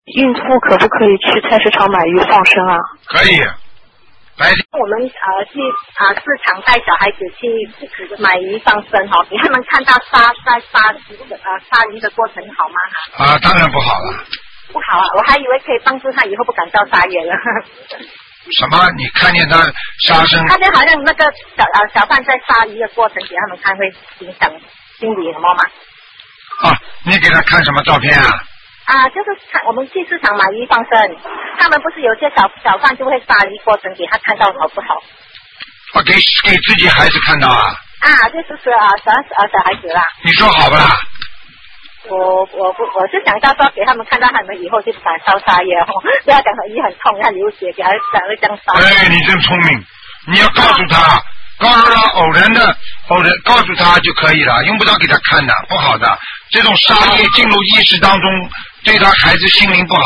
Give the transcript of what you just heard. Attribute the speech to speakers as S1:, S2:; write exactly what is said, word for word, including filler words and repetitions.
S1: 孕妇可不可以去菜市场买鱼放生啊？
S2: 可以。白天
S3: 我们呃去啊、呃、市场带小孩子去买鱼放生哈、哦，给他们看到杀在杀鱼的呃杀鱼的过程好吗？
S2: 啊，当然不好了。
S3: 不好啊，我还以为可以帮助他以后不敢造杀业了。
S2: 什么？你看见他杀生？
S3: 他就好像那个小呃小贩在杀鱼的过程给他们看，会影响心理什么吗？
S2: 啊，你给他看什么照片啊？
S3: 啊，就是看我们去市场买鱼放生，他们不是有些小小贩就会杀鱼过程给他看到好不好？
S2: 我、啊、给给自己孩子看到啊？
S3: 啊，就是啊小啊小孩子啦。
S2: 你说好不啦？
S3: 我我不我是想到说给他们看到他们以后就不敢烧杀业哦，不要讲鱼很痛要流血，给他讲会这样烧。
S2: 哎，你真聪明，你要告诉他，告诉他偶然的偶然告诉他就可以了，用不着给他看的，不好的，这种杀业进入意识当中，对他孩子心灵不好。